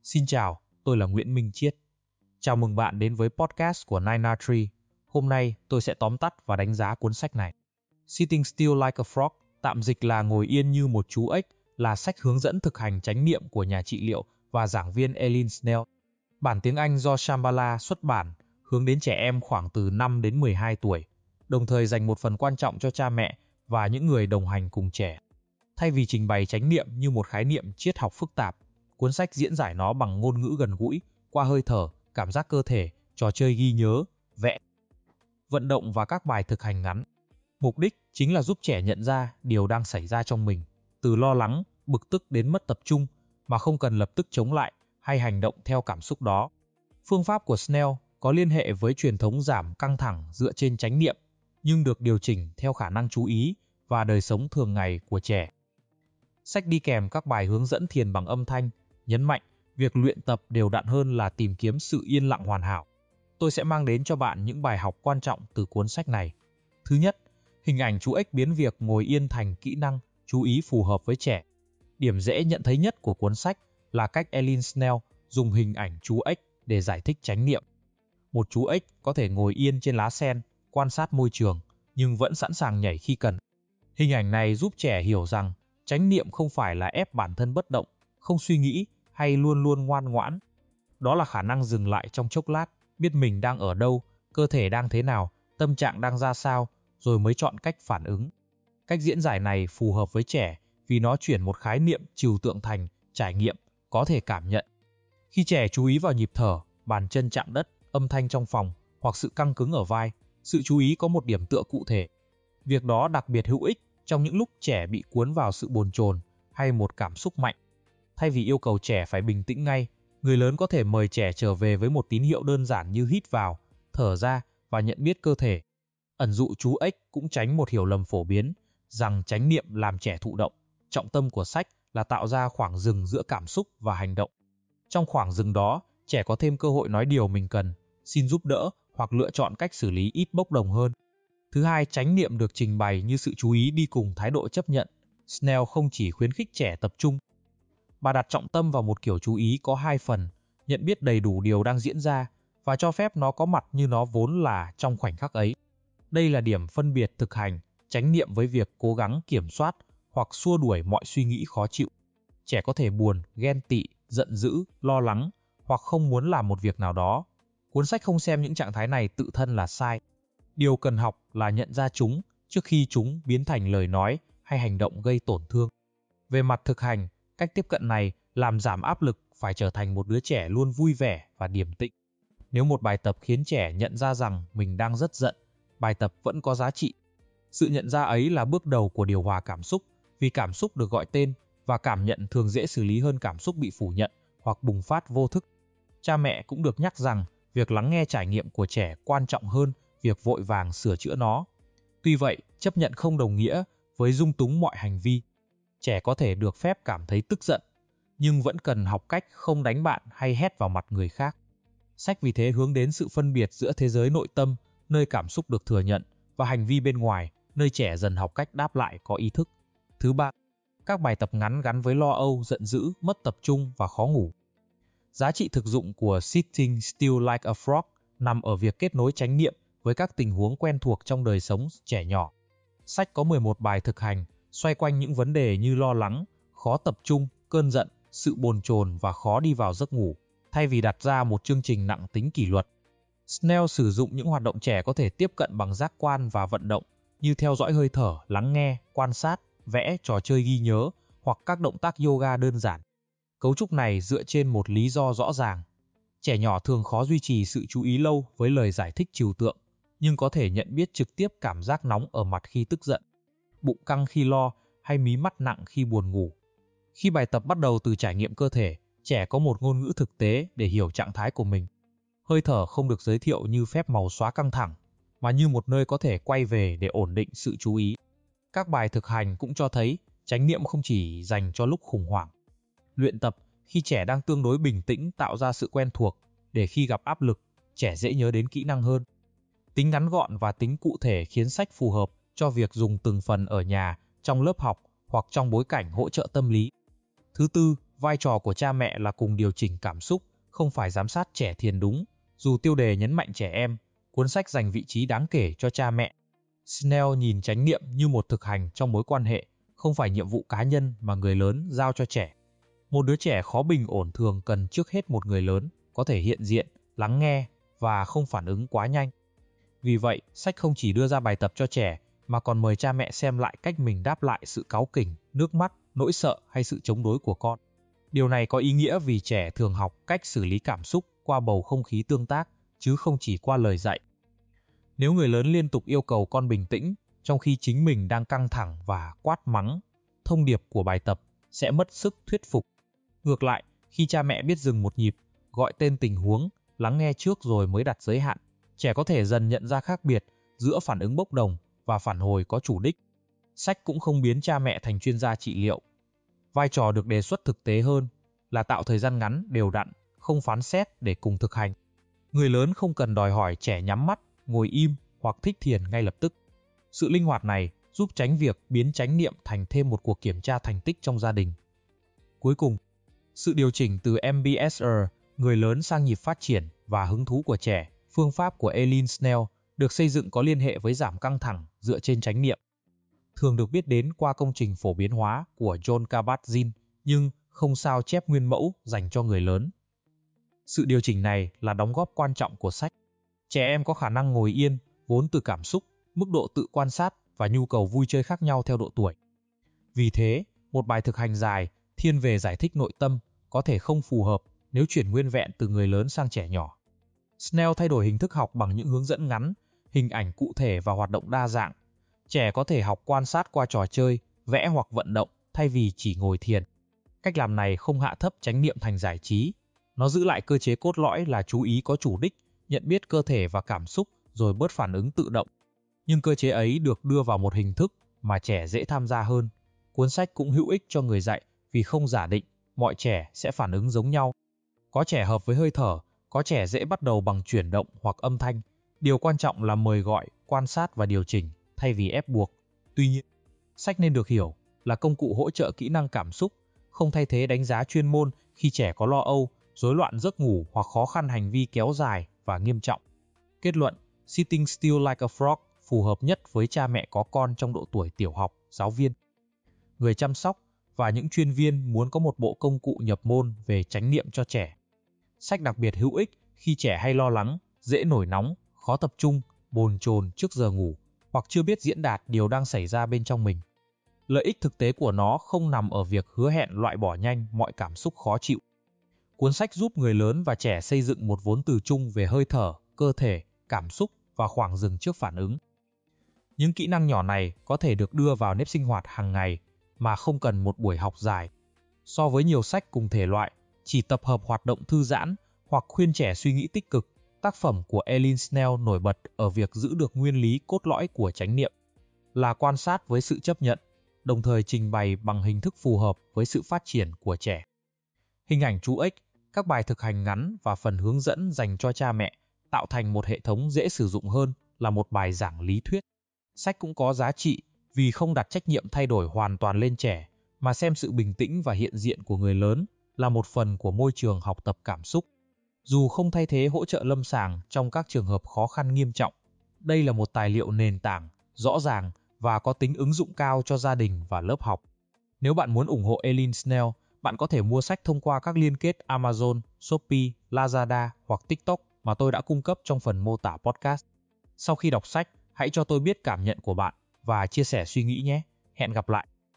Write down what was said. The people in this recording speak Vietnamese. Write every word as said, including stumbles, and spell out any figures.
Xin chào, tôi là Nguyễn Minh Chiết. Chào mừng bạn đến với podcast của Nine R Tree. Hôm nay tôi sẽ tóm tắt và đánh giá cuốn sách này. Sitting Still Like a Frog, tạm dịch là Ngồi yên như một chú ếch, là sách hướng dẫn thực hành chánh niệm của nhà trị liệu và giảng viên Eileen Snell. Bản tiếng Anh do Shambhala xuất bản, hướng đến trẻ em khoảng từ năm đến mười hai tuổi, đồng thời dành một phần quan trọng cho cha mẹ và những người đồng hành cùng trẻ. Thay vì trình bày chánh niệm như một khái niệm triết học phức tạp, cuốn sách diễn giải nó bằng ngôn ngữ gần gũi, qua hơi thở, cảm giác cơ thể, trò chơi ghi nhớ, vẽ, vận động và các bài thực hành ngắn. Mục đích chính là giúp trẻ nhận ra điều đang xảy ra trong mình, từ lo lắng, bực tức đến mất tập trung, mà không cần lập tức chống lại hay hành động theo cảm xúc đó. Phương pháp của Snell có liên hệ với truyền thống giảm căng thẳng dựa trên chánh niệm, nhưng được điều chỉnh theo khả năng chú ý và đời sống thường ngày của trẻ. Sách đi kèm các bài hướng dẫn thiền bằng âm thanh, nhấn mạnh việc luyện tập đều đặn hơn là tìm kiếm sự yên lặng hoàn hảo. Tôi sẽ mang đến cho bạn những bài học quan trọng từ cuốn sách này. Thứ nhất, hình ảnh chú ếch biến việc ngồi yên thành kỹ năng chú ý phù hợp với trẻ. Điểm dễ nhận thấy nhất của cuốn sách là cách Eileen Snell dùng hình ảnh chú ếch để giải thích chánh niệm. Một chú ếch có thể ngồi yên trên lá sen, quan sát môi trường, nhưng vẫn sẵn sàng nhảy khi cần. Hình ảnh này giúp trẻ hiểu rằng chánh niệm không phải là ép bản thân bất động, không suy nghĩ hay luôn luôn ngoan ngoãn. Đó là khả năng dừng lại trong chốc lát, biết mình đang ở đâu, cơ thể đang thế nào, tâm trạng đang ra sao, rồi mới chọn cách phản ứng. Cách diễn giải này phù hợp với trẻ vì nó chuyển một khái niệm trừu tượng thành trải nghiệm, có thể cảm nhận. Khi trẻ chú ý vào nhịp thở, bàn chân chạm đất, âm thanh trong phòng hoặc sự căng cứng ở vai, sự chú ý có một điểm tựa cụ thể. Việc đó đặc biệt hữu ích trong những lúc trẻ bị cuốn vào sự bồn chồn hay một cảm xúc mạnh. Thay vì yêu cầu trẻ phải bình tĩnh ngay, người lớn có thể mời trẻ trở về với một tín hiệu đơn giản như hít vào, thở ra và nhận biết cơ thể. Ẩn dụ chú ếch cũng tránh một hiểu lầm phổ biến rằng chánh niệm làm trẻ thụ động. Trọng tâm của sách là tạo ra khoảng dừng giữa cảm xúc và hành động. Trong khoảng dừng đó, trẻ có thêm cơ hội nói điều mình cần, xin giúp đỡ hoặc lựa chọn cách xử lý ít bốc đồng hơn. Thứ hai, chánh niệm được trình bày như sự chú ý đi cùng thái độ chấp nhận. Snell không chỉ khuyến khích trẻ tập trung. Bà đặt trọng tâm vào một kiểu chú ý có hai phần, nhận biết đầy đủ điều đang diễn ra và cho phép nó có mặt như nó vốn là trong khoảnh khắc ấy. Đây là điểm phân biệt thực hành chánh niệm với việc cố gắng kiểm soát hoặc xua đuổi mọi suy nghĩ khó chịu. Trẻ có thể buồn, ghen tị, giận dữ, lo lắng hoặc không muốn làm một việc nào đó. Cuốn sách không xem những trạng thái này tự thân là sai. Điều cần học là nhận ra chúng trước khi chúng biến thành lời nói hay hành động gây tổn thương. Về mặt thực hành, cách tiếp cận này làm giảm áp lực phải trở thành một đứa trẻ luôn vui vẻ và điềm tĩnh. Nếu một bài tập khiến trẻ nhận ra rằng mình đang rất giận, bài tập vẫn có giá trị. Sự nhận ra ấy là bước đầu của điều hòa cảm xúc, vì cảm xúc được gọi tên và cảm nhận thường dễ xử lý hơn cảm xúc bị phủ nhận hoặc bùng phát vô thức. Cha mẹ cũng được nhắc rằng việc lắng nghe trải nghiệm của trẻ quan trọng hơn việc vội vàng sửa chữa nó. Tuy vậy, chấp nhận không đồng nghĩa với dung túng mọi hành vi. Trẻ có thể được phép cảm thấy tức giận, nhưng vẫn cần học cách không đánh bạn hay hét vào mặt người khác. Sách vì thế hướng đến sự phân biệt giữa thế giới nội tâm, nơi cảm xúc được thừa nhận, và hành vi bên ngoài, nơi trẻ dần học cách đáp lại có ý thức. Thứ ba, các bài tập ngắn gắn với lo âu, giận dữ, mất tập trung và khó ngủ. Giá trị thực dụng của Sitting Still Like a Frog nằm ở việc kết nối chánh niệm với các tình huống quen thuộc trong đời sống trẻ nhỏ. Sách có mười một bài thực hành xoay quanh những vấn đề như lo lắng, khó tập trung, cơn giận, sự bồn chồn và khó đi vào giấc ngủ, thay vì đặt ra một chương trình nặng tính kỷ luật. Snell sử dụng những hoạt động trẻ có thể tiếp cận bằng giác quan và vận động, như theo dõi hơi thở, lắng nghe, quan sát, vẽ, trò chơi ghi nhớ hoặc các động tác yoga đơn giản. Cấu trúc này dựa trên một lý do rõ ràng. Trẻ nhỏ thường khó duy trì sự chú ý lâu với lời giải thích trừu tượng, nhưng có thể nhận biết trực tiếp cảm giác nóng ở mặt khi tức giận, bụng căng khi lo hay mí mắt nặng khi buồn ngủ. Khi bài tập bắt đầu từ trải nghiệm cơ thể, trẻ có một ngôn ngữ thực tế để hiểu trạng thái của mình. Hơi thở không được giới thiệu như phép màu xóa căng thẳng, mà như một nơi có thể quay về để ổn định sự chú ý. Các bài thực hành cũng cho thấy chánh niệm không chỉ dành cho lúc khủng hoảng. Luyện tập khi trẻ đang tương đối bình tĩnh tạo ra sự quen thuộc, để khi gặp áp lực, trẻ dễ nhớ đến kỹ năng hơn. Tính ngắn gọn và tính cụ thể khiến sách phù hợp cho việc dùng từng phần ở nhà, trong lớp học hoặc trong bối cảnh hỗ trợ tâm lý. Thứ tư, Vai trò của cha mẹ là cùng điều chỉnh cảm xúc, không phải giám sát trẻ thiền đúng. Dù tiêu đề nhấn mạnh trẻ em, cuốn sách dành vị trí đáng kể cho cha mẹ. Snell nhìn chánh niệm như một thực hành trong mối quan hệ, không phải nhiệm vụ cá nhân mà người lớn giao cho trẻ. Một đứa trẻ khó bình ổn thường cần trước hết một người lớn, có thể hiện diện, lắng nghe và không phản ứng quá nhanh. Vì vậy, sách không chỉ đưa ra bài tập cho trẻ, mà còn mời cha mẹ xem lại cách mình đáp lại sự cáu kỉnh, nước mắt, nỗi sợ hay sự chống đối của con. Điều này có ý nghĩa vì trẻ thường học cách xử lý cảm xúc qua bầu không khí tương tác, chứ không chỉ qua lời dạy. Nếu người lớn liên tục yêu cầu con bình tĩnh, trong khi chính mình đang căng thẳng và quát mắng, thông điệp của bài tập sẽ mất sức thuyết phục. Ngược lại, khi cha mẹ biết dừng một nhịp, gọi tên tình huống, lắng nghe trước rồi mới đặt giới hạn, trẻ có thể dần nhận ra khác biệt giữa phản ứng bốc đồng và phản hồi có chủ đích. Sách cũng không biến cha mẹ thành chuyên gia trị liệu. Vai trò được đề xuất thực tế hơn là tạo thời gian ngắn, đều đặn, không phán xét để cùng thực hành. Người lớn không cần đòi hỏi trẻ nhắm mắt, ngồi im hoặc thích thiền ngay lập tức. Sự linh hoạt này giúp tránh việc biến chánh niệm thành thêm một cuộc kiểm tra thành tích trong gia đình. Cuối cùng, sự điều chỉnh từ em bê ét rờ, người lớn sang nhịp phát triển và hứng thú của trẻ, phương pháp của Eileen Snell, được xây dựng có liên hệ với giảm căng thẳng dựa trên chánh niệm. Thường được biết đến qua công trình phổ biến hóa của Jon Kabat-Zinn, nhưng không sao chép nguyên mẫu dành cho người lớn. Sự điều chỉnh này là đóng góp quan trọng của sách. Trẻ em có khả năng ngồi yên, vốn từ cảm xúc, mức độ tự quan sát và nhu cầu vui chơi khác nhau theo độ tuổi. Vì thế, một bài thực hành dài, thiên về giải thích nội tâm, có thể không phù hợp nếu chuyển nguyên vẹn từ người lớn sang trẻ nhỏ. Snell thay đổi hình thức học bằng những hướng dẫn ngắn, hình ảnh cụ thể và hoạt động đa dạng. Trẻ có thể học quan sát qua trò chơi, vẽ hoặc vận động thay vì chỉ ngồi thiền. Cách làm này không hạ thấp chánh niệm thành giải trí. Nó giữ lại cơ chế cốt lõi là chú ý có chủ đích, nhận biết cơ thể và cảm xúc rồi bớt phản ứng tự động. Nhưng cơ chế ấy được đưa vào một hình thức mà trẻ dễ tham gia hơn. Cuốn sách cũng hữu ích cho người dạy vì không giả định mọi trẻ sẽ phản ứng giống nhau. Có trẻ hợp với hơi thở, có trẻ dễ bắt đầu bằng chuyển động hoặc âm thanh. Điều quan trọng là mời gọi, quan sát và điều chỉnh thay vì ép buộc. Tuy nhiên, sách nên được hiểu là công cụ hỗ trợ kỹ năng cảm xúc, không thay thế đánh giá chuyên môn khi trẻ có lo âu, rối loạn giấc ngủ hoặc khó khăn hành vi kéo dài và nghiêm trọng. Kết luận, Sitting Still Like a Frog phù hợp nhất với cha mẹ có con trong độ tuổi tiểu học, giáo viên, người chăm sóc và những chuyên viên muốn có một bộ công cụ nhập môn về chánh niệm cho trẻ. Sách đặc biệt hữu ích khi trẻ hay lo lắng, dễ nổi nóng, khó tập trung, bồn chồn trước giờ ngủ hoặc chưa biết diễn đạt điều đang xảy ra bên trong mình. Lợi ích thực tế của nó không nằm ở việc hứa hẹn loại bỏ nhanh mọi cảm xúc khó chịu. Cuốn sách giúp người lớn và trẻ xây dựng một vốn từ chung về hơi thở, cơ thể, cảm xúc và khoảng dừng trước phản ứng. Những kỹ năng nhỏ này có thể được đưa vào nếp sinh hoạt hàng ngày mà không cần một buổi học dài. So với nhiều sách cùng thể loại, chỉ tập hợp hoạt động thư giãn hoặc khuyên trẻ suy nghĩ tích cực, tác phẩm của Eileen Snell nổi bật ở việc giữ được nguyên lý cốt lõi của chánh niệm, là quan sát với sự chấp nhận, đồng thời trình bày bằng hình thức phù hợp với sự phát triển của trẻ. Hình ảnh chú ếch, các bài thực hành ngắn và phần hướng dẫn dành cho cha mẹ tạo thành một hệ thống dễ sử dụng hơn là một bài giảng lý thuyết. Sách cũng có giá trị vì không đặt trách nhiệm thay đổi hoàn toàn lên trẻ, mà xem sự bình tĩnh và hiện diện của người lớn là một phần của môi trường học tập cảm xúc. Dù không thay thế hỗ trợ lâm sàng trong các trường hợp khó khăn nghiêm trọng, đây là một tài liệu nền tảng, rõ ràng và có tính ứng dụng cao cho gia đình và lớp học. Nếu bạn muốn ủng hộ Eileen Snell, bạn có thể mua sách thông qua các liên kết Amazon, Shopee, Lazada hoặc TikTok mà tôi đã cung cấp trong phần mô tả podcast. Sau khi đọc sách, hãy cho tôi biết cảm nhận của bạn và chia sẻ suy nghĩ nhé. Hẹn gặp lại!